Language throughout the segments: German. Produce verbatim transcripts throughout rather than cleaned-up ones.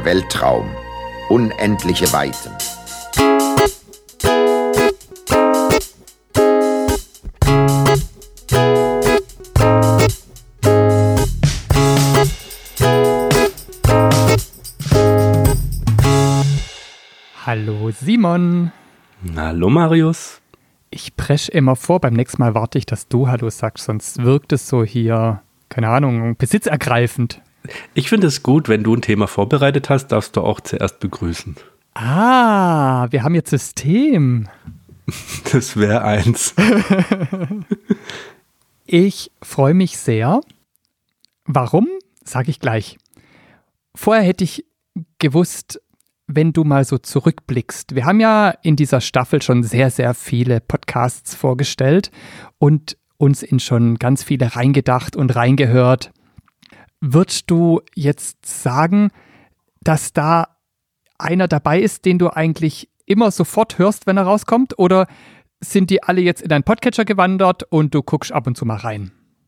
Der Weltraum. Unendliche Weiten. Hallo Simon. Hallo Marius. Ich presch immer vor, beim nächsten Mal warte ich, dass du Hallo sagst, sonst wirkt es so hier, keine Ahnung, besitzergreifend. Ich finde es gut, wenn du ein Thema vorbereitet hast, darfst du auch zuerst begrüßen. Ah, wir haben jetzt System. Das wäre eins. Ich freue mich sehr. Warum? Sage ich gleich. Vorher hätte ich gewusst, wenn du mal so zurückblickst. Wir haben ja in dieser Staffel schon sehr, sehr viele Podcasts vorgestellt und uns in schon ganz viele reingedacht und reingehört. Würdest du jetzt sagen, dass da einer dabei ist, den du eigentlich immer sofort hörst, wenn er rauskommt? Oder sind die alle jetzt in deinen Podcatcher gewandert und du guckst ab und zu mal rein?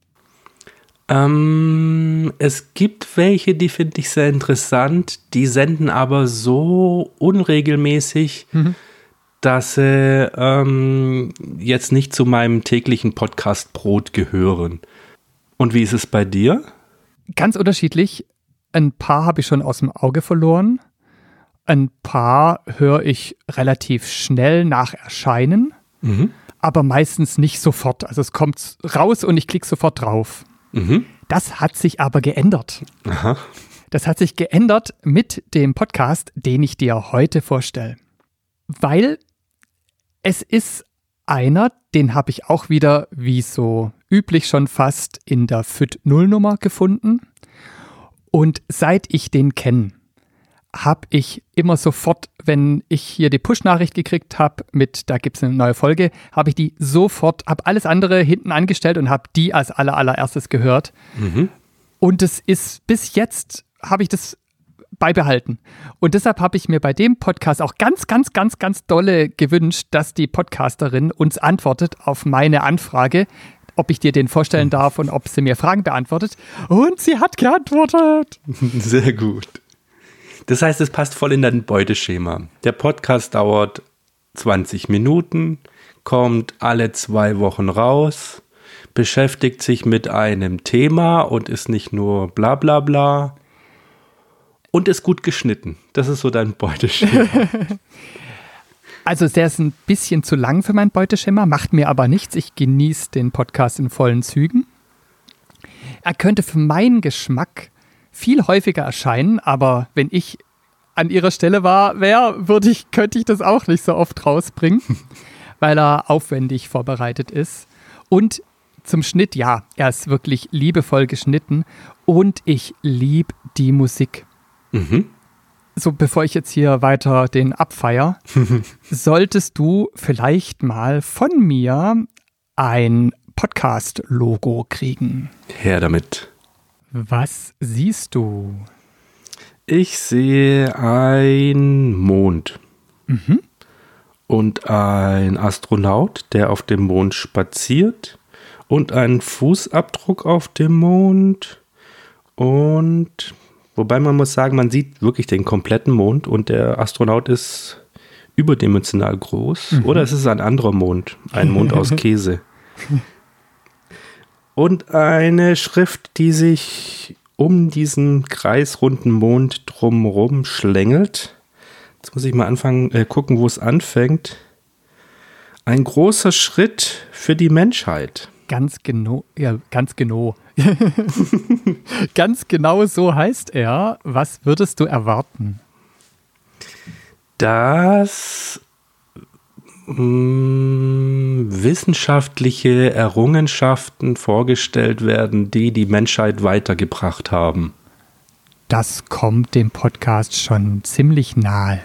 Ähm, es gibt welche, die finde ich sehr interessant, die senden aber so unregelmäßig, mhm. dass sie ähm, jetzt nicht zu meinem täglichen Podcast-Brot gehören. Und wie ist es bei dir? Ganz unterschiedlich. Ein paar habe ich schon aus dem Auge verloren. Ein paar höre ich relativ schnell nach Erscheinen, mhm. aber meistens nicht sofort. Also es kommt raus und ich klicke sofort drauf. Mhm. Das hat sich aber geändert. Aha. Das hat sich geändert mit dem Podcast, den ich dir heute vorstelle. Weil es ist einer, den habe ich auch wieder, wie so üblich schon fast, in der F Y D null Nummer gefunden. Und seit ich den kenne, habe ich immer sofort, wenn ich hier die Push-Nachricht gekriegt habe, mit da gibt es eine neue Folge, habe ich die sofort, habe alles andere hinten angestellt und habe die als aller, allererstes gehört. Mhm. Und es ist, bis jetzt habe ich das beibehalten. Und deshalb habe ich mir bei dem Podcast auch ganz, ganz, ganz, ganz dolle gewünscht, dass die Podcasterin uns antwortet auf meine Anfrage, ob ich dir den vorstellen darf und ob sie mir Fragen beantwortet. Und sie hat geantwortet. Sehr gut. Das heißt, es passt voll in dein Beuteschema. Der Podcast dauert zwanzig Minuten, kommt alle zwei Wochen raus, beschäftigt sich mit einem Thema und ist nicht nur bla bla bla und ist gut geschnitten. Das ist so dein Beuteschema. Also der ist ein bisschen zu lang für mein Beuteschema, macht mir aber nichts. Ich genieße den Podcast in vollen Zügen. Er könnte für meinen Geschmack viel häufiger erscheinen, aber wenn ich an ihrer Stelle war, wäre, würde ich, könnte ich das auch nicht so oft rausbringen, weil er aufwendig vorbereitet ist. Und zum Schnitt, ja, er ist wirklich liebevoll geschnitten und ich liebe die Musik. Mhm. So, bevor ich jetzt hier weiter den abfeier, solltest du vielleicht mal von mir ein Podcast-Logo kriegen. Her damit. Was siehst du? Ich sehe einen Mond mhm. und ein Astronaut, der auf dem Mond spaziert und einen Fußabdruck auf dem Mond und wobei man muss sagen, man sieht wirklich den kompletten Mond und der Astronaut ist überdimensional groß mhm. oder es ist ein anderer Mond, ein Mond aus Käse. Und eine Schrift, die sich um diesen kreisrunden Mond drumherum schlängelt. Jetzt muss ich mal anfangen, äh, gucken, wo es anfängt. Ein großer Schritt für die Menschheit. Ganz genau, ja, ganz genau. Ganz genau so heißt er. Was würdest du erwarten? Dass wissenschaftliche Errungenschaften vorgestellt werden, die die Menschheit weitergebracht haben. Das kommt dem Podcast schon ziemlich nahe.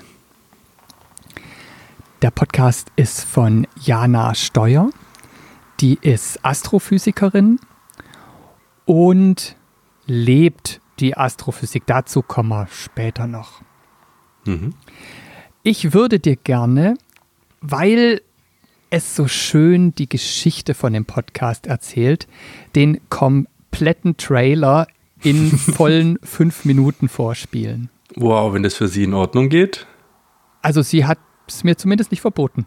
Der Podcast ist von Jana Steuer. Die ist Astrophysikerin und lebt die Astrophysik. Dazu kommen wir später noch. Mhm. Ich würde dir gerne, weil es so schön die Geschichte von dem Podcast erzählt, den kompletten Trailer in vollen fünf Minuten vorspielen. Wow, wenn das für sie in Ordnung geht. Also sie hat es mir zumindest nicht verboten.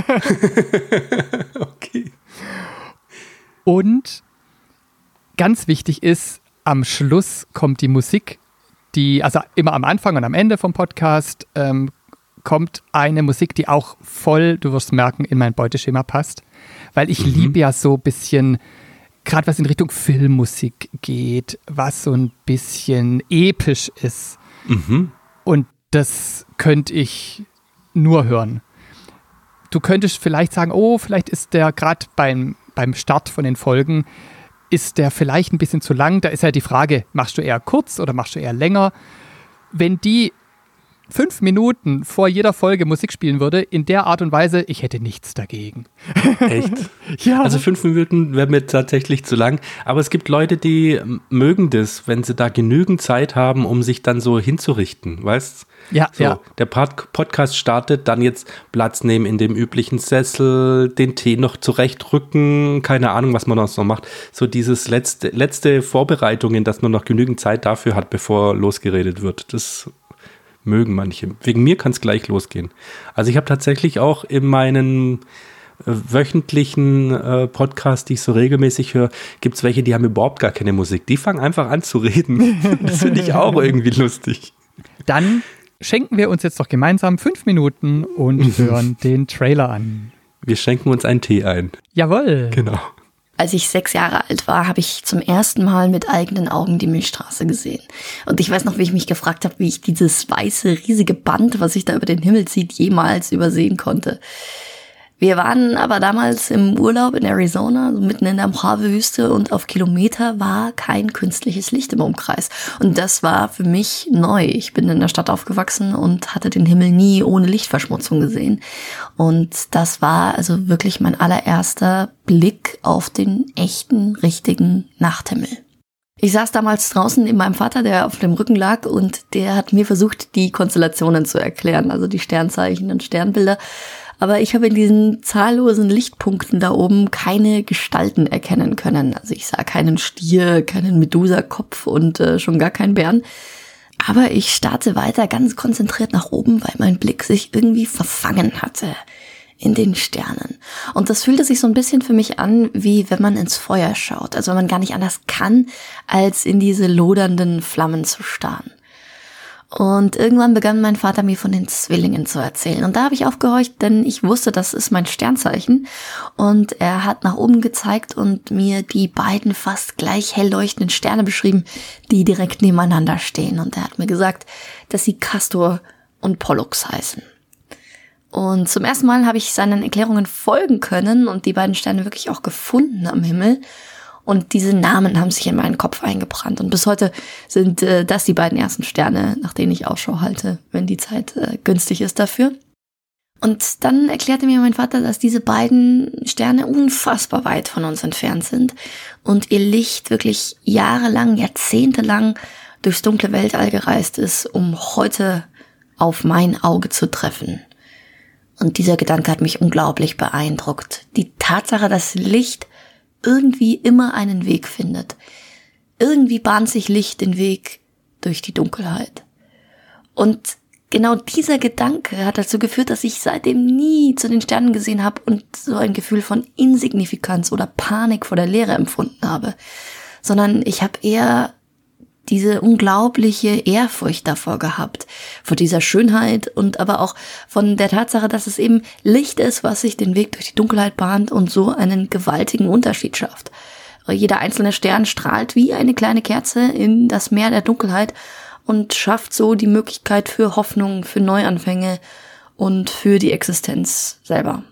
Okay. Und ganz wichtig ist, am Schluss kommt die Musik, die, also immer am Anfang und am Ende vom Podcast ähm, kommt eine Musik, die auch voll, du wirst merken, in mein Beuteschema passt. Weil ich mhm. liebe ja so ein bisschen, gerade was in Richtung Filmmusik geht, was so ein bisschen episch ist. Mhm. Und das könnte ich nur hören. Du könntest vielleicht sagen, oh, vielleicht ist der gerade beim, beim Start von den Folgen, ist der vielleicht ein bisschen zu lang. Da ist ja die Frage, machst du eher kurz oder machst du eher länger? Wenn die fünf Minuten vor jeder Folge Musik spielen würde, in der Art und Weise, ich hätte nichts dagegen. Echt? Ja. Also fünf Minuten wäre mir tatsächlich zu lang. Aber es gibt Leute, die mögen das, wenn sie da genügend Zeit haben, um sich dann so hinzurichten, weißt? Ja, so, ja. Der Pod- Podcast startet, dann jetzt Platz nehmen in dem üblichen Sessel, den Tee noch zurechtrücken, keine Ahnung, was man sonst noch macht. So dieses letzte, letzte Vorbereitungen, dass man noch genügend Zeit dafür hat, bevor losgeredet wird. Das mögen manche. Wegen mir kann es gleich losgehen. Also ich habe tatsächlich auch in meinen äh, wöchentlichen äh, Podcasts, die ich so regelmäßig höre, gibt es welche, die haben überhaupt gar keine Musik. Die fangen einfach an zu reden. Das finde ich auch irgendwie lustig. Dann schenken wir uns jetzt doch gemeinsam fünf Minuten und hören den Trailer an. Wir schenken uns einen Tee ein. Jawohl. Genau. Als ich sechs Jahre alt war, habe ich zum ersten Mal mit eigenen Augen die Milchstraße gesehen. Und ich weiß noch, wie ich mich gefragt habe, wie ich dieses weiße, riesige Band, was sich da über den Himmel zieht, jemals übersehen konnte. Wir waren aber damals im Urlaub in Arizona, so mitten in der Mojave-Wüste, und auf Kilometer war kein künstliches Licht im Umkreis. Und das war für mich neu. Ich bin in der Stadt aufgewachsen und hatte den Himmel nie ohne Lichtverschmutzung gesehen. Und das war also wirklich mein allererster Blick auf den echten, richtigen Nachthimmel. Ich saß damals draußen neben meinem Vater, der auf dem Rücken lag, und der hat mir versucht, die Konstellationen zu erklären, also die Sternzeichen und Sternbilder. Aber ich habe in diesen zahllosen Lichtpunkten da oben keine Gestalten erkennen können. Also ich sah keinen Stier, keinen Medusa-Kopf und äh, schon gar keinen Bären. Aber ich starrte weiter ganz konzentriert nach oben, weil mein Blick sich irgendwie verfangen hatte in den Sternen. Und das fühlte sich so ein bisschen für mich an, wie wenn man ins Feuer schaut. Also wenn man gar nicht anders kann, als in diese lodernden Flammen zu starren. Und irgendwann begann mein Vater mir von den Zwillingen zu erzählen. Und da habe ich aufgehorcht, denn ich wusste, das ist mein Sternzeichen. Und er hat nach oben gezeigt und mir die beiden fast gleich hell leuchtenden Sterne beschrieben, die direkt nebeneinander stehen. Und er hat mir gesagt, dass sie Castor und Pollux heißen. Und zum ersten Mal habe ich seinen Erklärungen folgen können und die beiden Sterne wirklich auch gefunden am Himmel. Und diese Namen haben sich in meinen Kopf eingebrannt. Und bis heute sind äh, das die beiden ersten Sterne, nach denen ich Ausschau halte, wenn die Zeit äh, günstig ist dafür. Und dann erklärte mir mein Vater, dass diese beiden Sterne unfassbar weit von uns entfernt sind und ihr Licht wirklich jahrelang, jahrzehntelang durchs dunkle Weltall gereist ist, um heute auf mein Auge zu treffen. Und dieser Gedanke hat mich unglaublich beeindruckt. Die Tatsache, dass Licht irgendwie immer einen Weg findet. Irgendwie bahnt sich Licht den Weg durch die Dunkelheit. Und genau dieser Gedanke hat dazu geführt, dass ich seitdem nie zu den Sternen gesehen habe und so ein Gefühl von Insignifikanz oder Panik vor der Leere empfunden habe. Sondern ich habe eher diese unglaubliche Ehrfurcht davor gehabt, vor dieser Schönheit und aber auch von der Tatsache, dass es eben Licht ist, was sich den Weg durch die Dunkelheit bahnt und so einen gewaltigen Unterschied schafft. Jeder einzelne Stern strahlt wie eine kleine Kerze in das Meer der Dunkelheit und schafft so die Möglichkeit für Hoffnung, für Neuanfänge und für die Existenz selber.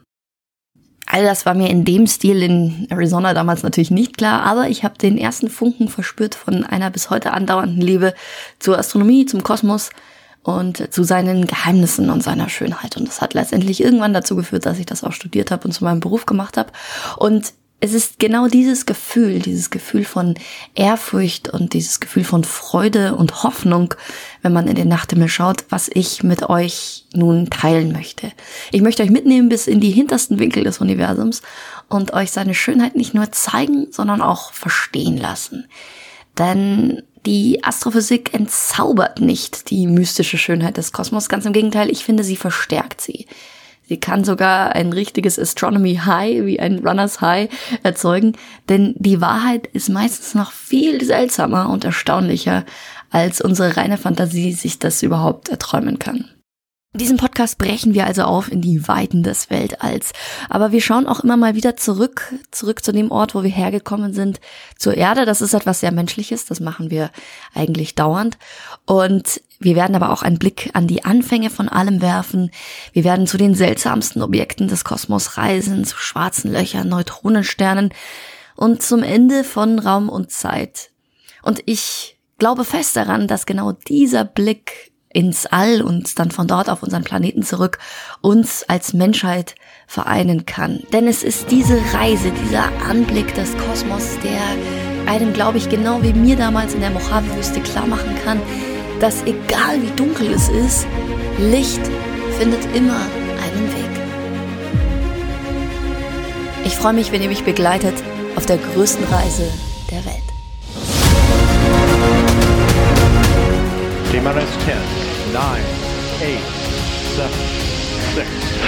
All das war mir in dem Stil in Arizona damals natürlich nicht klar, aber ich habe den ersten Funken verspürt von einer bis heute andauernden Liebe zur Astronomie, zum Kosmos und zu seinen Geheimnissen und seiner Schönheit. Und das hat letztendlich irgendwann dazu geführt, dass ich das auch studiert habe und zu meinem Beruf gemacht habe. Und es ist genau dieses Gefühl, dieses Gefühl von Ehrfurcht und dieses Gefühl von Freude und Hoffnung, wenn man in den Nachthimmel schaut, was ich mit euch nun teilen möchte. Ich möchte euch mitnehmen bis in die hintersten Winkel des Universums und euch seine Schönheit nicht nur zeigen, sondern auch verstehen lassen. Denn Die Astrophysik entzaubert nicht die mystische Schönheit des Kosmos. Ganz im Gegenteil, ich finde, sie verstärkt sie. Sie kann sogar ein richtiges Astronomy High, wie ein Runners High, erzeugen. Denn die Wahrheit ist meistens noch viel seltsamer und erstaunlicher, als unsere reine Fantasie sich das überhaupt erträumen kann. In diesem Podcast brechen wir also auf in die Weiten des Weltalls. Aber wir schauen auch immer mal wieder zurück, zurück zu dem Ort, wo wir hergekommen sind, zur Erde. Das ist etwas sehr Menschliches, das machen wir eigentlich dauernd. Und wir werden aber auch einen Blick an die Anfänge von allem werfen. Wir werden zu den seltsamsten Objekten des Kosmos reisen, zu schwarzen Löchern, Neutronensternen und zum Ende von Raum und Zeit. Und ich glaube fest daran, dass genau dieser Blick ins All und dann von dort auf unseren Planeten zurück uns als Menschheit vereinen kann. Denn es ist diese Reise, dieser Anblick des Kosmos, der einem, glaube ich, genau wie mir damals in der Mojave-Wüste klar machen kann, dass egal wie dunkel es ist, Licht findet immer einen Weg. Ich freue mich, wenn ihr mich begleitet auf der größten Reise der Welt. T-minus ten, nine, eight, seven, six.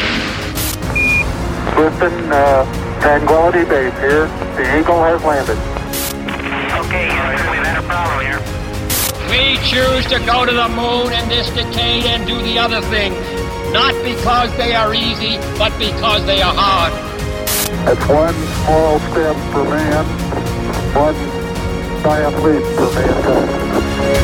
Listen, uh, Tranquility Base here. The Eagle has landed. Okay, Houston, we've had a problem here. We choose to go to the moon in this decade and do the other things, not because they are easy, but because they are hard. That's one small step for man, one giant leap for mankind.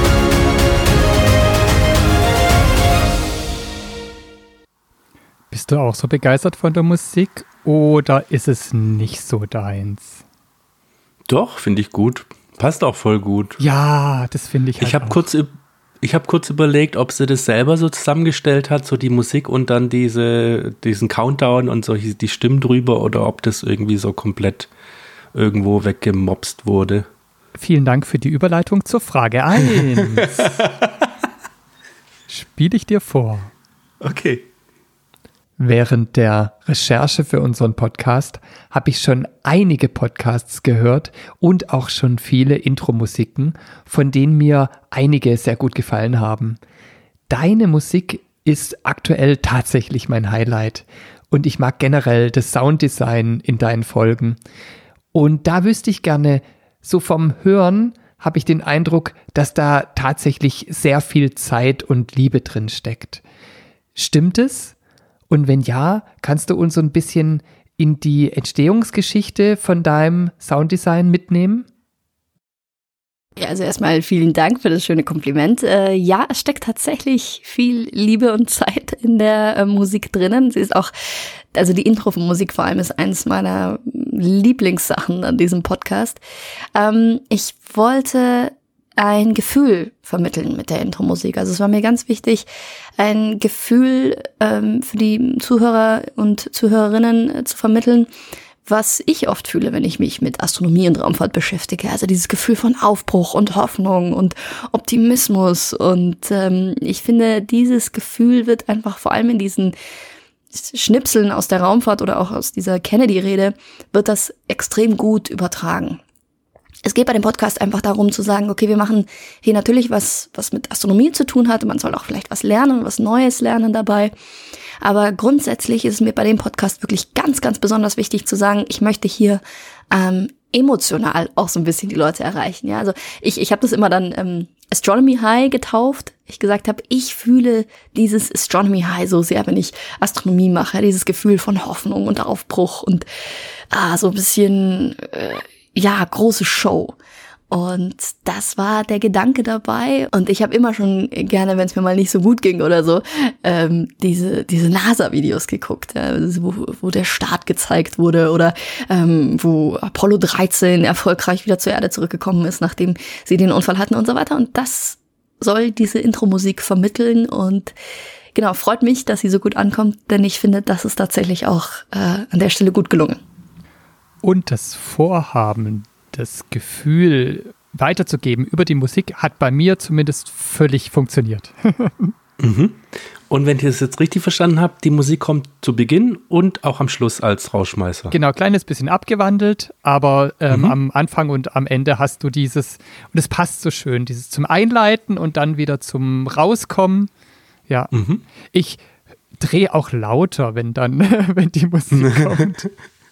Bist du auch so begeistert von der Musik oder ist es nicht so deins? Doch, finde ich gut. Passt auch voll gut. Ja, das finde ich halt Ich habe auch. kurz, ich hab kurz überlegt, ob sie das selber so zusammengestellt hat, so die Musik und dann diese, diesen Countdown und solche, die Stimmen drüber, oder ob das irgendwie so komplett irgendwo weggemopst wurde. Vielen Dank für die Überleitung zur Frage eins. Spiele ich dir vor. Okay. Während der Recherche für unseren Podcast habe ich schon einige Podcasts gehört und auch schon viele Intro-Musiken, von denen mir einige sehr gut gefallen haben. Deine Musik ist aktuell tatsächlich mein Highlight und ich mag generell das Sounddesign in deinen Folgen. Und da wüsste ich gerne, so vom Hören habe ich den Eindruck, dass da tatsächlich sehr viel Zeit und Liebe drin steckt. Stimmt es? Und wenn ja, kannst du uns so ein bisschen in die Entstehungsgeschichte von deinem Sounddesign mitnehmen? Ja, also erstmal vielen Dank für das schöne Kompliment. Äh, ja, es steckt tatsächlich viel Liebe und Zeit in der äh, Musik drinnen. Sie ist auch, also die Intro-Musik vor allem ist eines meiner Lieblingssachen an diesem Podcast. Ähm, ich wollte ein Gefühl vermitteln mit der Intro-Musik. Also es war mir ganz wichtig, ein Gefühl ähm, für die Zuhörer und Zuhörerinnen äh, zu vermitteln, was ich oft fühle, wenn ich mich mit Astronomie und Raumfahrt beschäftige. Also dieses Gefühl von Aufbruch und Hoffnung und Optimismus. Und ähm, ich finde, dieses Gefühl wird einfach vor allem in diesen Schnipseln aus der Raumfahrt oder auch aus dieser Kennedy-Rede, wird das extrem gut übertragen. Es geht bei dem Podcast einfach darum zu sagen, okay, wir machen hier natürlich was, was mit Astronomie zu tun hat. Man soll auch vielleicht was lernen, was Neues lernen dabei. Aber grundsätzlich ist es mir bei dem Podcast wirklich ganz, ganz besonders wichtig zu sagen, ich möchte hier ähm, emotional auch so ein bisschen die Leute erreichen. Ja, also ich, ich habe das immer dann ähm, Astronomy High getauft. Ich gesagt habe, ich fühle dieses Astronomy High so sehr, wenn ich Astronomie mache. Dieses Gefühl von Hoffnung und Aufbruch und ah, so ein bisschen äh, ja, große Show. Und das war der Gedanke dabei. Und ich habe immer schon gerne, wenn es mir mal nicht so gut ging oder so, ähm, diese diese NASA-Videos geguckt, ja, wo, wo der Start gezeigt wurde oder ähm, wo Apollo dreizehn erfolgreich wieder zur Erde zurückgekommen ist, nachdem sie den Unfall hatten und so weiter. Und das soll diese Intro-Musik vermitteln. Und genau, freut mich, dass sie so gut ankommt, denn ich finde, das ist tatsächlich auch äh, an der Stelle gut gelungen. Und das Vorhaben, das Gefühl weiterzugeben über die Musik hat bei mir zumindest völlig funktioniert. Mhm. Und wenn ich das jetzt richtig verstanden habe, die Musik kommt zu Beginn und auch am Schluss als Rauschmeißer. Genau, kleines bisschen abgewandelt, aber ähm, mhm. am Anfang und am Ende hast du dieses, und es passt so schön, dieses zum Einleiten und dann wieder zum Rauskommen. Ja, mhm. ich drehe auch lauter, wenn dann, wenn die Musik kommt.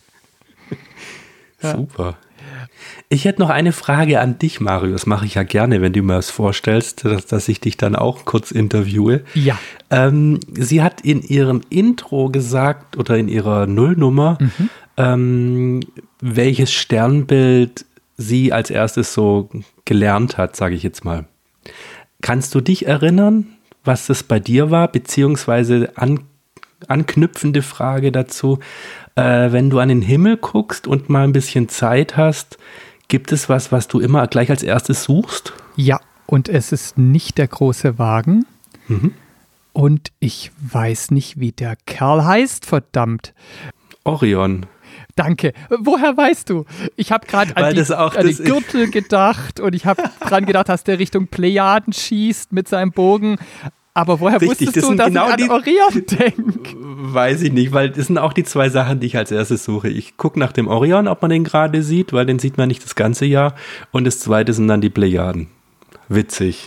Ja. Super. Ich hätte noch eine Frage an dich, Mario. Das mache ich ja gerne, wenn du mir das vorstellst, dass, dass ich dich dann auch kurz interviewe. Ja. Ähm, sie hat in ihrem Intro gesagt oder in ihrer Nullnummer, mhm. ähm, welches Sternbild sie als erstes so gelernt hat, sage ich jetzt mal. Kannst du dich erinnern, was das bei dir war, beziehungsweise an, anknüpfende Frage dazu, äh, wenn du an den Himmel guckst und mal ein bisschen Zeit hast, gibt es was, was du immer gleich als erstes suchst? Ja, und es ist nicht der große Wagen. Mhm. Und ich weiß nicht, wie der Kerl heißt, verdammt. Orion. Danke. Woher weißt du? Ich habe gerade an, die, an den Gürtel gedacht und ich habe dran gedacht, dass der Richtung Plejaden schießt mit seinem Bogen. Aber woher Richtig, wusstest das du, dass genau ich an die, Orion denke? Weiß ich nicht, weil das sind auch die zwei Sachen, die ich als erstes suche. Ich gucke nach dem Orion, ob man den gerade sieht, weil den sieht man nicht das ganze Jahr. Und das zweite sind dann die Plejaden. Witzig.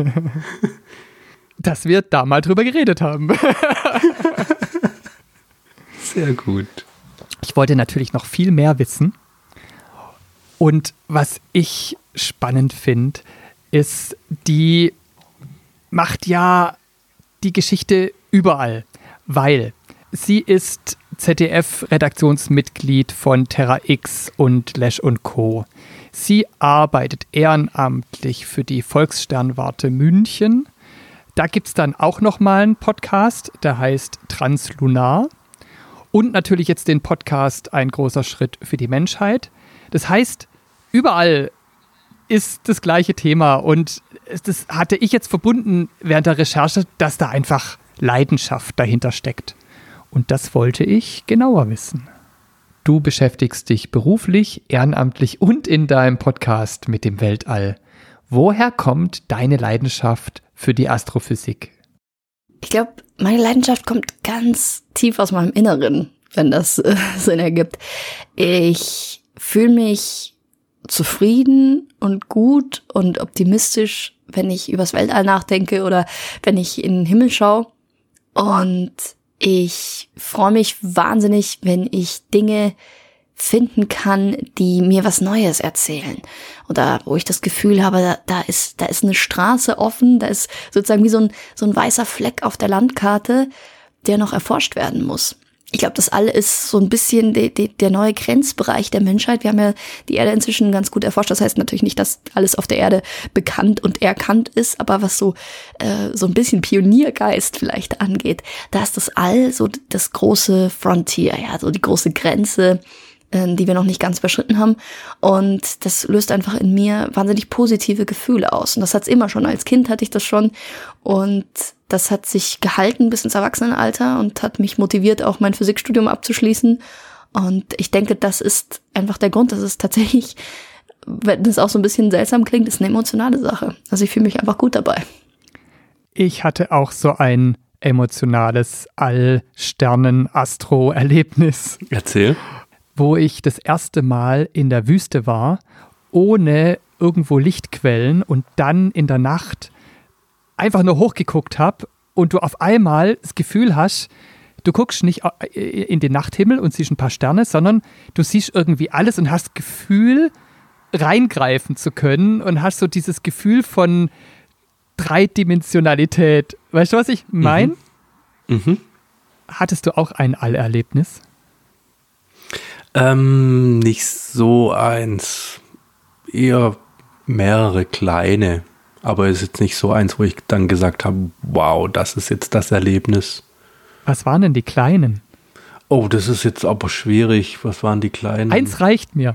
Dass wir da mal drüber geredet haben. Sehr gut. Ich wollte natürlich noch viel mehr wissen. Und was ich spannend finde, ist, die macht ja die Geschichte überall, weil sie ist Z D F-Redaktionsmitglied von Terra X und Lesch und Co. Sie arbeitet ehrenamtlich für die Volkssternwarte München. Da gibt es dann auch nochmal einen Podcast, der heißt Translunar. Und natürlich jetzt den Podcast Ein großer Schritt für die Menschheit. Das heißt, überall ist das gleiche Thema. Und das hatte ich jetzt verbunden während der Recherche, dass da einfach Leidenschaft dahinter steckt. Und das wollte ich genauer wissen. Du beschäftigst dich beruflich, ehrenamtlich und in deinem Podcast mit dem Weltall. Woher kommt deine Leidenschaft für die Astrophysik? Ich glaube, meine Leidenschaft kommt ganz tief aus meinem Inneren, wenn das äh, Sinn ergibt. Ich fühle mich zufrieden und gut und optimistisch, wenn ich übers Weltall nachdenke oder wenn ich in den Himmel schaue. Und ich freue mich wahnsinnig, wenn ich Dinge finden kann, die mir was Neues erzählen. Oder wo ich das Gefühl habe, da, da ist, da ist eine Straße offen, da ist sozusagen wie so ein, so ein weißer Fleck auf der Landkarte, der noch erforscht werden muss. Ich glaube, das All ist so ein bisschen de, de, der neue Grenzbereich der Menschheit. Wir haben ja die Erde inzwischen ganz gut erforscht. Das heißt natürlich nicht, dass alles auf der Erde bekannt und erkannt ist, aber was so äh, so ein bisschen Pioniergeist vielleicht angeht, da ist das All so das große Frontier, ja, so die große Grenze, die wir noch nicht ganz überschritten haben. Und das löst einfach in mir wahnsinnig positive Gefühle aus. Und das hat's immer schon. Als Kind hatte ich das schon. Und das hat sich gehalten bis ins Erwachsenenalter und hat mich motiviert, auch mein Physikstudium abzuschließen. Und ich denke, das ist einfach der Grund. Das ist tatsächlich, wenn es auch so ein bisschen seltsam klingt, ist eine emotionale Sache. Also ich fühle mich einfach gut dabei. Ich hatte auch so ein emotionales All-Sternen-Astro-Erlebnis. Erzähl. Wo ich das erste Mal in der Wüste war, ohne irgendwo Lichtquellen und dann in der Nacht einfach nur hochgeguckt habe und du auf einmal das Gefühl hast, du guckst nicht in den Nachthimmel und siehst ein paar Sterne, sondern du siehst irgendwie alles und hast das Gefühl, reingreifen zu können und hast so dieses Gefühl von Dreidimensionalität. Weißt du, was ich meine? Mhm. Mhm. Hattest du auch ein Allerlebnis? Ähm, nicht so eins. Eher mehrere kleine. Aber es ist jetzt nicht so eins, wo ich dann gesagt habe, wow, das ist jetzt das Erlebnis. Was waren denn die kleinen? Oh, das ist jetzt aber schwierig. Was waren die kleinen? Eins reicht mir.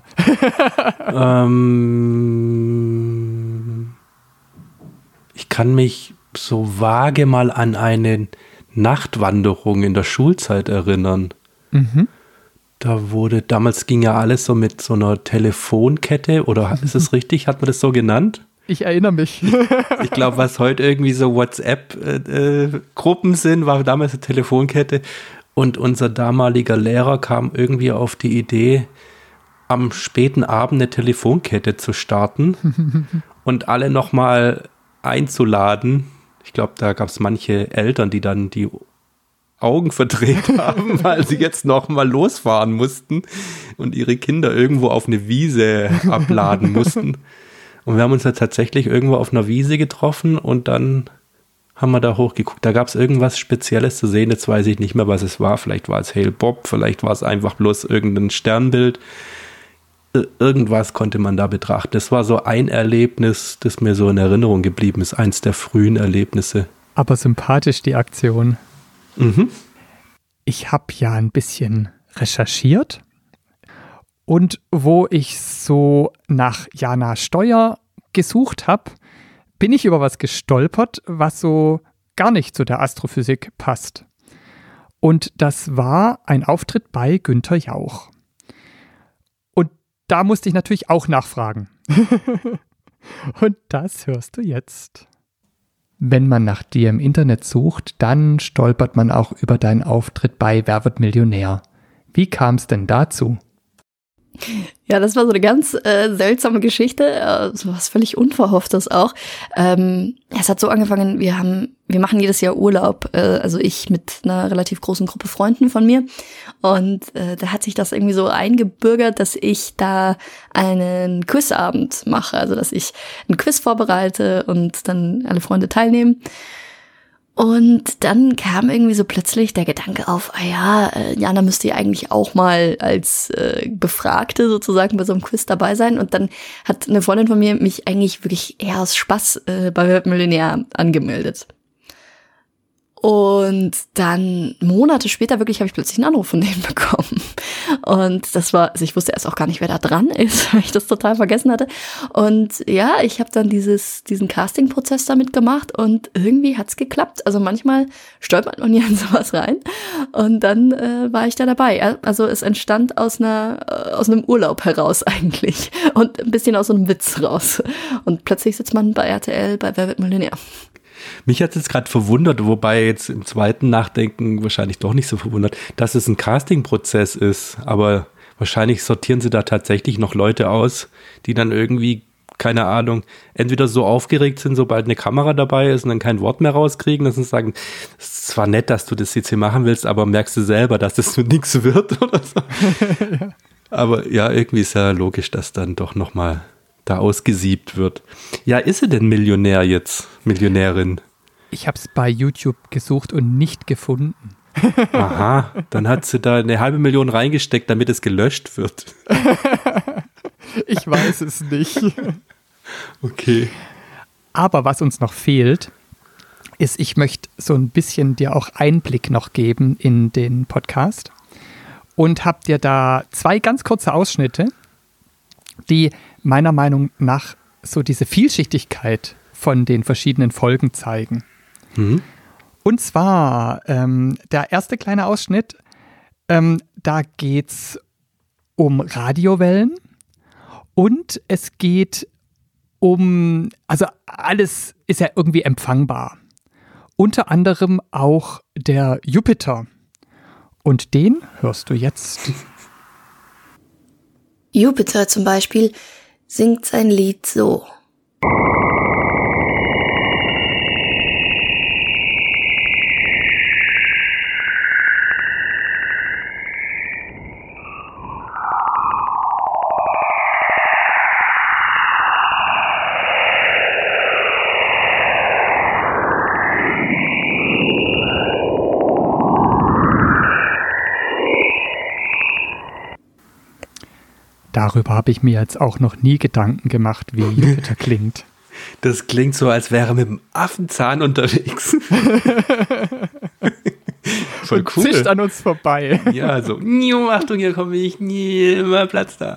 ähm, ich kann mich so vage mal an eine Nachtwanderung in der Schulzeit erinnern. Mhm. Da wurde, damals ging ja alles so mit so einer Telefonkette, oder ist es richtig? Hat man das so genannt? ich erinnere mich. Ich glaube, was heute irgendwie so WhatsApp-Gruppen äh, sind, war damals eine Telefonkette. Und unser damaliger Lehrer kam irgendwie auf die Idee, am späten Abend eine Telefonkette zu starten und alle nochmal einzuladen. Ich glaube, da gab es manche Eltern, die dann die Augen verdreht haben, weil sie jetzt nochmal losfahren mussten und ihre Kinder irgendwo auf eine Wiese abladen mussten. Und wir haben uns da tatsächlich irgendwo auf einer Wiese getroffen und dann haben wir da hochgeguckt. Da gab es irgendwas Spezielles zu sehen. Jetzt weiß ich nicht mehr, was es war. Vielleicht war es Hale Bob, vielleicht war es einfach bloß irgendein Sternbild. Irgendwas konnte man da betrachten. Das war so ein Erlebnis, das mir so in Erinnerung geblieben ist. Eins der frühen Erlebnisse. Aber sympathisch die Aktion. Mhm. Ich habe ja ein bisschen recherchiert und wo ich so nach Jana Steuer gesucht habe, bin ich über was gestolpert, was so gar nicht zu der Astrophysik passt. Und das war ein Auftritt bei Günther Jauch. Und da musste ich natürlich auch nachfragen. Und das hörst du jetzt. Wenn man nach dir im Internet sucht, dann stolpert man auch über deinen Auftritt bei Wer wird Millionär. Wie kam es denn dazu? Ja, das war so eine ganz äh, seltsame Geschichte, äh, so was völlig Unverhofftes auch. Ähm, es hat so angefangen, wir haben, wir machen jedes Jahr Urlaub, äh, also ich mit einer relativ großen Gruppe Freunden von mir. Und äh, da hat sich das irgendwie so eingebürgert, dass ich da einen Quizabend mache, also dass ich ein Quiz vorbereite und dann alle Freunde teilnehmen. Und dann kam irgendwie so plötzlich der Gedanke auf, ah ja, äh, Jana müsste ja eigentlich auch mal als äh, Befragte sozusagen bei so einem Quiz dabei sein. Und dann hat eine Freundin von mir mich eigentlich wirklich eher aus Spaß äh, bei Wer wird Millionär angemeldet. Und dann Monate später wirklich habe ich plötzlich einen Anruf von denen bekommen. Und das war, also ich wusste erst auch gar nicht, wer da dran ist, weil ich das total vergessen hatte. Und ja, ich habe dann dieses diesen Casting-Prozess damit gemacht und irgendwie hat's geklappt. Also manchmal stolpert man ja in sowas rein. Und dann äh, war ich da dabei. Also es entstand aus einer äh, aus einem Urlaub heraus eigentlich und ein bisschen aus einem Witz raus. Und plötzlich sitzt man bei R T L bei Wer wird Millionär. Mich hat es jetzt gerade verwundert, wobei jetzt im zweiten Nachdenken wahrscheinlich doch nicht so verwundert, dass es ein Casting-Prozess ist. Aber wahrscheinlich sortieren sie da tatsächlich noch Leute aus, die dann irgendwie, keine Ahnung, entweder so aufgeregt sind, sobald eine Kamera dabei ist und dann kein Wort mehr rauskriegen, dass sie sagen, es ist zwar nett, dass du das jetzt hier machen willst, aber merkst du selber, dass das so nichts wird oder so. Ja. Aber ja, irgendwie ist ja logisch, dass dann doch nochmal da ausgesiebt wird. Ja, ist sie denn Millionär jetzt? Millionärin? Ich habe es bei YouTube gesucht und nicht gefunden. Aha, dann hat sie da eine halbe Million reingesteckt, damit es gelöscht wird. Ich weiß es nicht. Okay. Aber was uns noch fehlt, ist, ich möchte so ein bisschen dir auch Einblick noch geben in den Podcast und habe dir da zwei ganz kurze Ausschnitte, die meiner Meinung nach so diese Vielschichtigkeit von den verschiedenen Folgen zeigen. Mhm. Und zwar ähm, der erste kleine Ausschnitt, ähm, da geht's um Radiowellen und es geht um, also alles ist ja irgendwie empfangbar. Unter anderem auch der Jupiter. Und den hörst du jetzt. Jupiter zum Beispiel singt sein Lied so. Darüber habe ich mir jetzt auch noch nie Gedanken gemacht, wie Jupiter klingt. Das klingt so, als wäre er mit dem Affenzahn unterwegs. Voll und cool. zischt an uns vorbei. Ja, so, Achtung, hier komme ich, nie, immer Platz da.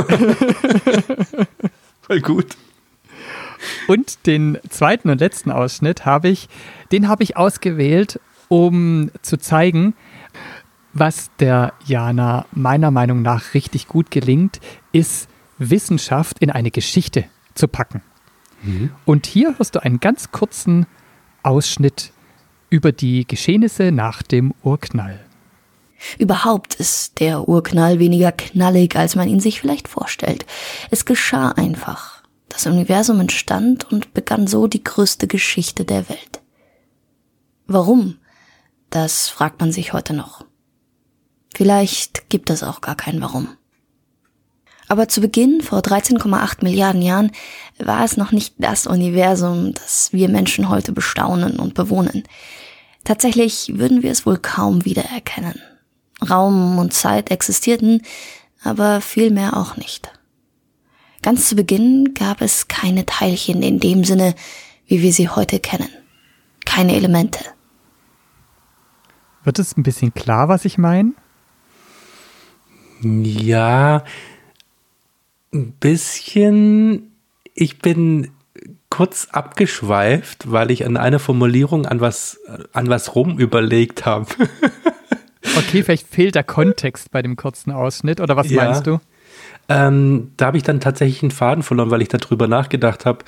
Voll gut. Und den zweiten und letzten Ausschnitt habe ich, den habe ich ausgewählt, um zu zeigen, was der Jana meiner Meinung nach richtig gut gelingt, ist Wissenschaft in eine Geschichte zu packen. Mhm. Und hier hörst du einen ganz kurzen Ausschnitt über die Geschehnisse nach dem Urknall. Überhaupt ist der Urknall weniger knallig, als man ihn sich vielleicht vorstellt. Es geschah einfach. Das Universum entstand und begann so die größte Geschichte der Welt. Warum? Das fragt man sich heute noch. Vielleicht gibt es auch gar kein Warum. Aber zu Beginn, vor dreizehn Komma acht Milliarden Jahren, war es noch nicht das Universum, das wir Menschen heute bestaunen und bewohnen. Tatsächlich würden wir es wohl kaum wiedererkennen. Raum und Zeit existierten, aber vielmehr auch nicht. Ganz zu Beginn gab es keine Teilchen in dem Sinne, wie wir sie heute kennen. Keine Elemente. Wird es ein bisschen klar, was ich meine? Ja, ein bisschen. Ich bin kurz abgeschweift, weil ich an einer Formulierung an was, an was rum überlegt habe. Okay, vielleicht fehlt der Kontext bei dem kurzen Ausschnitt, oder was ja, meinst du? Ähm, da habe ich dann tatsächlich einen Faden verloren, weil ich darüber nachgedacht habe.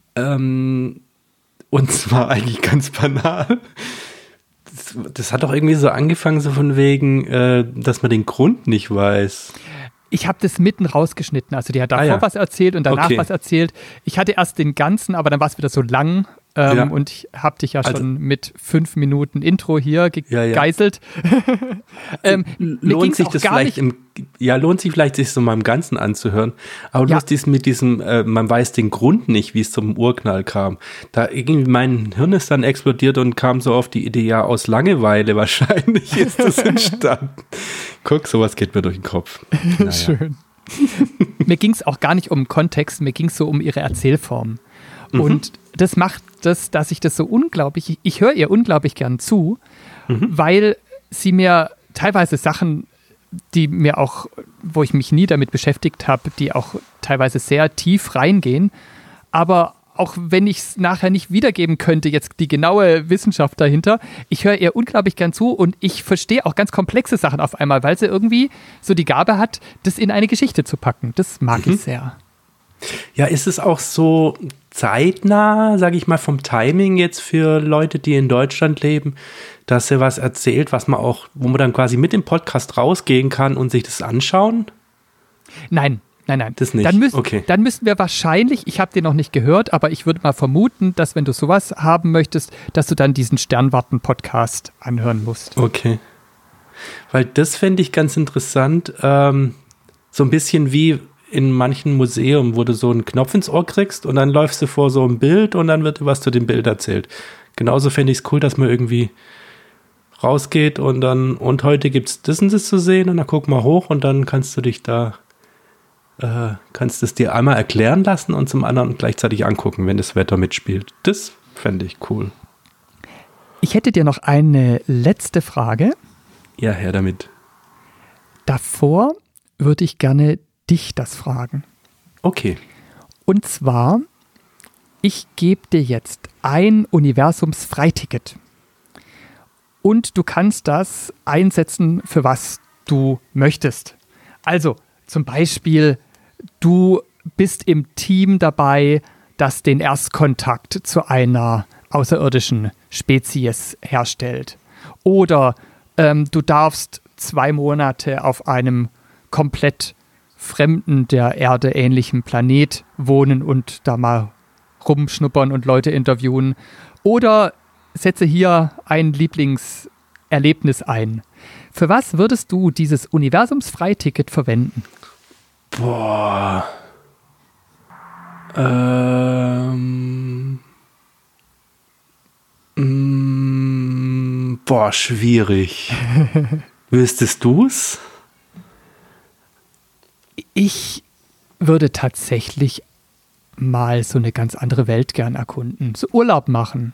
Ähm, und zwar eigentlich ganz banal. Das, das hat doch irgendwie so angefangen, so von wegen, äh, dass man den Grund nicht weiß. Ich habe das mitten rausgeschnitten. Also die hat davor ah, ja. was erzählt und danach okay. was erzählt. Ich hatte erst den ganzen, aber dann war es wieder so lang. Ähm, ja. Und ich habe dich ja also, schon mit fünf Minuten Intro hier gegeißelt. Ja, ja. ähm, lohnt sich das vielleicht im, ja, lohnt sich vielleicht, sich so mal im Ganzen anzuhören. Aber du ja. hast dies mit diesem, äh, man weiß den Grund nicht, wie es zum Urknall kam. Da irgendwie mein Hirn ist dann explodiert und kam so auf die Idee, ja, aus Langeweile wahrscheinlich ist das entstanden. Guck, sowas geht mir durch den Kopf. Naja. Schön. Mir ging es auch gar nicht um Kontext, mir ging es so um ihre Erzählform. Mhm. Und das macht das, dass ich das so unglaublich, ich, ich höre ihr unglaublich gern zu, mhm. weil sie mir teilweise Sachen, die mir auch, wo ich mich nie damit beschäftigt habe, die auch teilweise sehr tief reingehen, aber auch wenn ich es nachher nicht wiedergeben könnte, jetzt die genaue Wissenschaft dahinter, ich höre ihr unglaublich gern zu und ich verstehe auch ganz komplexe Sachen auf einmal, weil sie irgendwie so die Gabe hat, das in eine Geschichte zu packen. Das mag mhm. ich sehr. Ja, ist es auch so zeitnah, sage ich mal, vom Timing jetzt für Leute, die in Deutschland leben, dass sie was erzählt, was man auch, wo man dann quasi mit dem Podcast rausgehen kann und sich das anschauen? Nein, nein, nein. Das nicht? Dann, müssen, okay. dann müssten wir wahrscheinlich, ich habe den noch nicht gehört, aber ich würde mal vermuten, dass wenn du sowas haben möchtest, dass du dann diesen Sternwarten-Podcast anhören musst. Okay. Weil das fände ich ganz interessant, ähm, so ein bisschen wie in manchen Museen, wo du so einen Knopf ins Ohr kriegst und dann läufst du vor so einem Bild und dann wird dir was zu dem Bild erzählt. Genauso fände ich es cool, dass man irgendwie rausgeht und dann, und heute gibt es das und das zu sehen und dann guck mal hoch und dann kannst du dich da, äh, kannst es dir einmal erklären lassen und zum anderen gleichzeitig angucken, wenn das Wetter mitspielt. Das fände ich cool. Ich hätte dir noch eine letzte Frage. Ja, her damit. Davor würde ich gerne dich das fragen. Okay. Und zwar, ich gebe dir jetzt ein Universumsfreiticket und du kannst das einsetzen, für was du möchtest. Also zum Beispiel, du bist im Team dabei, das den Erstkontakt zu einer außerirdischen Spezies herstellt. Oder ähm, du darfst zwei Monate auf einem komplett fremden, der Erde ähnlichen Planet wohnen und da mal rumschnuppern und Leute interviewen. Oder setze hier ein Lieblingserlebnis ein. Für was würdest du dieses Universumsfreiticket verwenden? Boah. Ähm. Mm, boah, schwierig. Wüsstest du's? Ich würde tatsächlich mal so eine ganz andere Welt gern erkunden. So Urlaub machen.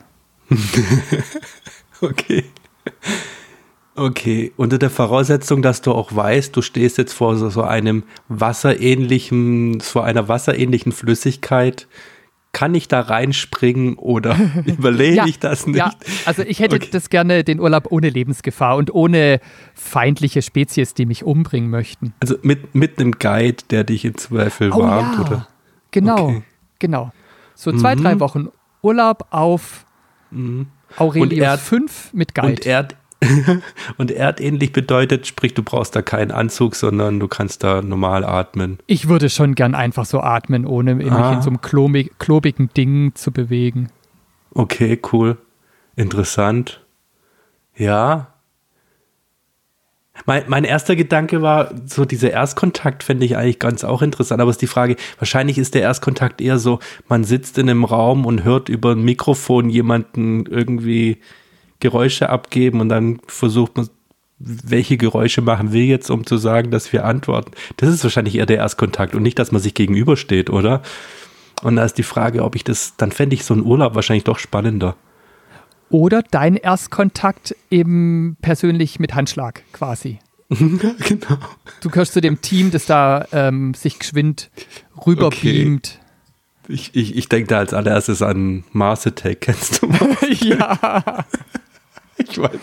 Okay. Okay, unter der Voraussetzung, dass du auch weißt, du stehst jetzt vor so, so einem wasserähnlichen, vor einer wasserähnlichen Flüssigkeit. Kann ich da reinspringen oder überlege ja, ich das nicht? Ja, also ich hätte okay. das gerne, den Urlaub ohne Lebensgefahr und ohne feindliche Spezies, die mich umbringen möchten. Also mit, mit einem Guide, der dich im Zweifel oh, warnt, ja. oder? Genau, okay. genau. So zwei, Mhm. drei Wochen Urlaub auf Und Aurelius Erd- fünf mit Guide. Und, Erd und erdähnlich bedeutet, sprich, du brauchst da keinen Anzug, sondern du kannst da normal atmen. Ich würde schon gern einfach so atmen, ohne mich Ah. in so einem klobig, klobigen Ding zu bewegen. Okay, cool. Interessant. Ja. Mein, mein erster Gedanke war, so dieser Erstkontakt fände ich eigentlich ganz auch interessant, aber es ist die Frage, wahrscheinlich ist der Erstkontakt eher so, man sitzt in einem Raum und hört über ein Mikrofon jemanden irgendwie Geräusche abgeben und dann versucht man, welche Geräusche machen wir jetzt, um zu sagen, dass wir antworten. Das ist wahrscheinlich eher der Erstkontakt und nicht, dass man sich gegenübersteht, oder? Und da ist die Frage, ob ich das, dann fände ich so einen Urlaub wahrscheinlich doch spannender. Oder dein Erstkontakt eben persönlich mit Handschlag quasi. Genau. Du gehörst zu dem Team, das da ähm, sich geschwind rüberbeamt. Ich, ich, ich denke da als allererstes an Mars Attack, kennst du mal? Ja. Ich weiß.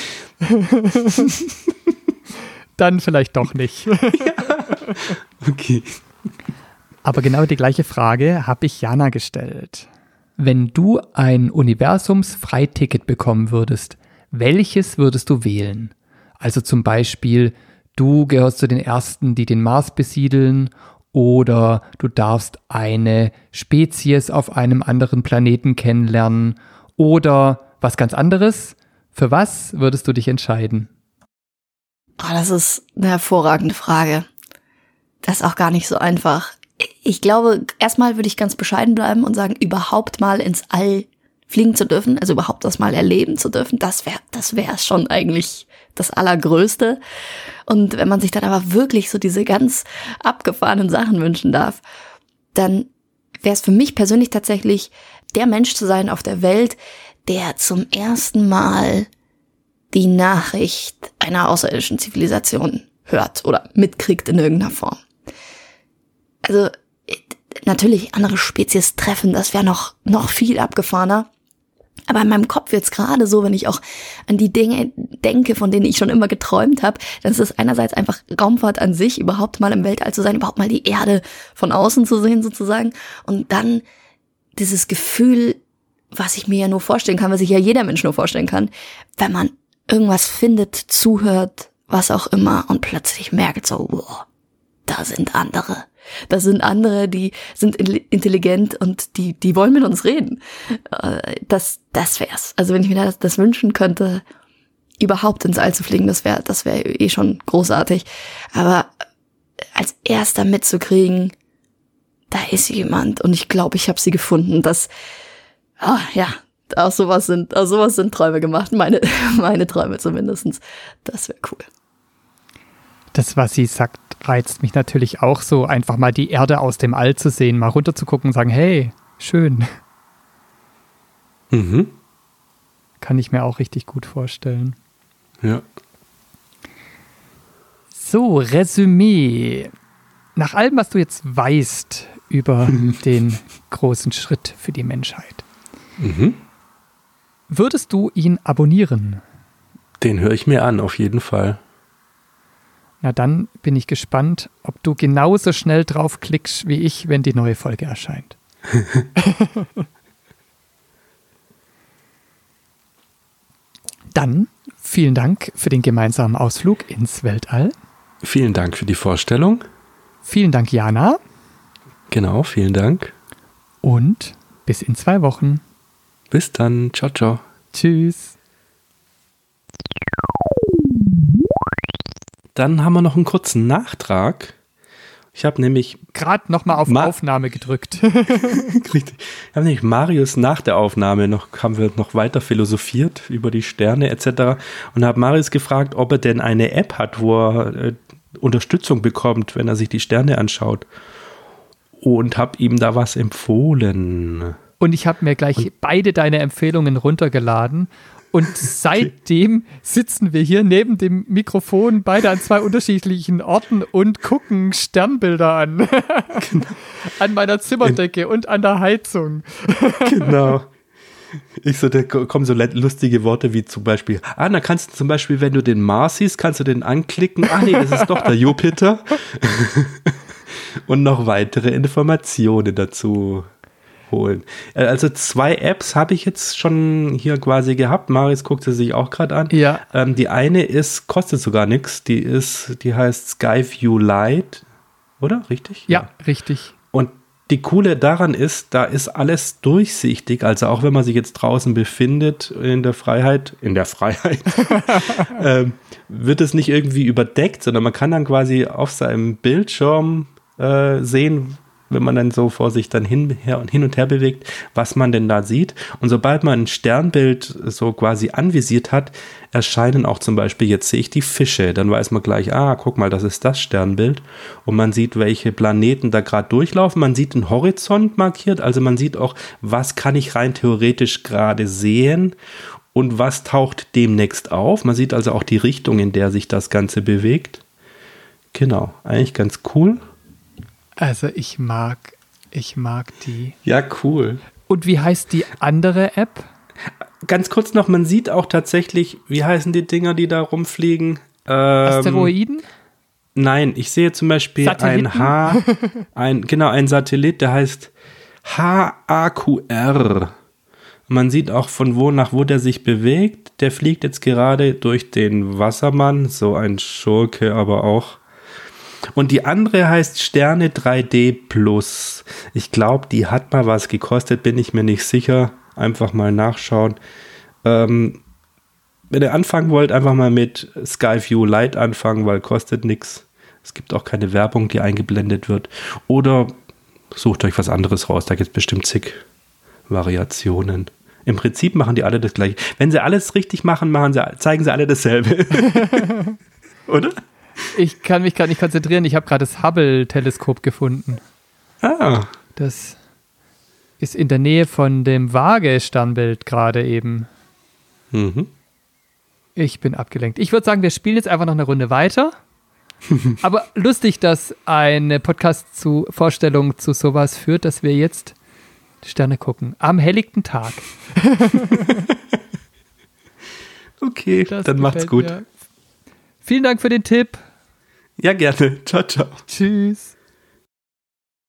Dann vielleicht doch nicht. Okay. Aber genau die gleiche Frage habe ich Jana gestellt. Wenn du ein Universums-Freiticket bekommen würdest, welches würdest du wählen? Also zum Beispiel, du gehörst zu den Ersten, die den Mars besiedeln, oder du darfst eine Spezies auf einem anderen Planeten kennenlernen, oder was ganz anderes. Für was würdest du dich entscheiden? Oh, das ist eine hervorragende Frage. Das ist auch gar nicht so einfach. Ich glaube, erstmal würde ich ganz bescheiden bleiben und sagen, überhaupt mal ins All fliegen zu dürfen, also überhaupt das mal erleben zu dürfen, das wäre das wäre schon eigentlich das Allergrößte. Und wenn man sich dann aber wirklich so diese ganz abgefahrenen Sachen wünschen darf, dann wäre es für mich persönlich tatsächlich der Mensch zu sein auf der Welt, der zum ersten Mal die Nachricht einer außerirdischen Zivilisation hört oder mitkriegt in irgendeiner Form. Also natürlich andere Spezies treffen, das wäre noch noch viel abgefahrener. Aber in meinem Kopf wird's gerade so, wenn ich auch an die Dinge denke, von denen ich schon immer geträumt habe, dann ist es einerseits einfach Raumfahrt an sich, überhaupt mal im Weltall zu sein, überhaupt mal die Erde von außen zu sehen sozusagen. Und dann dieses Gefühl, was ich mir ja nur vorstellen kann, was sich ja jeder Mensch nur vorstellen kann, wenn man irgendwas findet, zuhört, was auch immer und plötzlich merkt so, wow, da sind andere. Das sind andere, die sind intelligent und die die wollen mit uns reden. Das das wär's. Also wenn ich mir das, das wünschen könnte, überhaupt ins All zu fliegen, das wäre das wäre eh schon großartig. Aber als erster mitzukriegen, da ist jemand und ich glaube, ich habe sie gefunden. Das oh, ja, aus sowas sind aus sowas sind Träume gemacht. Meine meine Träume zumindestens. Das wäre cool. Das, was sie sagt, reizt mich natürlich auch so, einfach mal die Erde aus dem All zu sehen, mal runter zu gucken und sagen, hey, schön. Mhm. Kann ich mir auch richtig gut vorstellen. Ja. So, Resümee. Nach allem, was du jetzt weißt über den großen Schritt für die Menschheit, Mhm. würdest du ihn abonnieren? Den höre ich mir an, auf jeden Fall. Na, dann bin ich gespannt, ob du genauso schnell draufklickst wie ich, wenn die neue Folge erscheint. Dann vielen Dank für den gemeinsamen Ausflug ins Weltall. Vielen Dank für die Vorstellung. Vielen Dank, Jana. Genau, vielen Dank. Und bis in zwei Wochen. Bis dann. Ciao, ciao. Tschüss. Dann haben wir noch einen kurzen Nachtrag. Ich habe nämlich gerade nochmal auf Ma- Aufnahme gedrückt. Richtig. Ich habe nämlich Marius nach der Aufnahme noch, haben wir noch weiter philosophiert über die Sterne et cetera. Und habe Marius gefragt, ob er denn eine App hat, wo er äh, Unterstützung bekommt, wenn er sich die Sterne anschaut. Und habe ihm da was empfohlen. Und ich habe mir gleich Und beide deine Empfehlungen runtergeladen. Und seitdem sitzen wir hier neben dem Mikrofon, beide an zwei unterschiedlichen Orten und gucken Sternbilder an. Genau. An meiner Zimmerdecke und an der Heizung. Genau. Ich so, da kommen so lustige Worte wie zum Beispiel, ah, da kannst du zum Beispiel, wenn du den Mars siehst, kannst du den anklicken. Ah, nee, das ist doch der Jupiter. Und noch weitere Informationen dazu holen. Also zwei Apps habe ich jetzt schon hier quasi gehabt. Marius guckt sie sich auch gerade an. Ja. Ähm, die eine ist, kostet sogar nichts. Die ist, die heißt Skyview Lite. Oder? Richtig? Ja, ja, richtig. Und die Coole daran ist, da ist alles durchsichtig. Also auch wenn man sich jetzt draußen befindet in der Freiheit, in der Freiheit, ähm, wird es nicht irgendwie überdeckt, sondern man kann dann quasi auf seinem Bildschirm äh, sehen, wenn man dann so vor sich dann hin, her und hin und her bewegt, was man denn da sieht. Und sobald man ein Sternbild so quasi anvisiert hat, erscheinen auch zum Beispiel, jetzt sehe ich die Fische, dann weiß man gleich, ah, guck mal, das ist das Sternbild. Und man sieht, welche Planeten da gerade durchlaufen. Man sieht den Horizont markiert, also man sieht auch, was kann ich rein theoretisch gerade sehen und was taucht demnächst auf. Man sieht also auch die Richtung, in der sich das Ganze bewegt. Genau, eigentlich ganz cool. Also ich mag, ich mag die. Ja, cool. Und wie heißt die andere App? Ganz kurz noch, man sieht auch tatsächlich, wie heißen die Dinger, die da rumfliegen? Ähm, Asteroiden? Nein, ich sehe zum Beispiel Satelliten? ein H, ein, genau, ein Satellit, der heißt H A Q R. Man sieht auch von wo nach wo der sich bewegt. Der fliegt jetzt gerade durch den Wassermann, so ein Schurke aber auch. Und die andere heißt Sterne drei D Plus. Ich glaube, die hat mal was gekostet, bin ich mir nicht sicher. Einfach mal nachschauen. Ähm, wenn ihr anfangen wollt, einfach mal mit Skyview Lite anfangen, weil kostet nichts. Es gibt auch keine Werbung, die eingeblendet wird. Oder sucht euch was anderes raus, da gibt es bestimmt zig Variationen. Im Prinzip machen die alle das Gleiche. Wenn sie alles richtig machen, machen sie, zeigen sie alle dasselbe. Oder? Ich kann mich gerade nicht konzentrieren. Ich habe gerade das Hubble-Teleskop gefunden. Ah. Das ist in der Nähe von dem Waage-Sternbild gerade eben. Mhm. Ich bin abgelenkt. Ich würde sagen, wir spielen jetzt einfach noch eine Runde weiter. Aber lustig, dass eine Podcast-Vorstellung zu sowas führt, dass wir jetzt Sterne gucken. Am helllichten Tag. Okay, Das dann macht's gut. Mir. Vielen Dank für den Tipp. Ja, gerne. Ciao, ciao. Tschüss.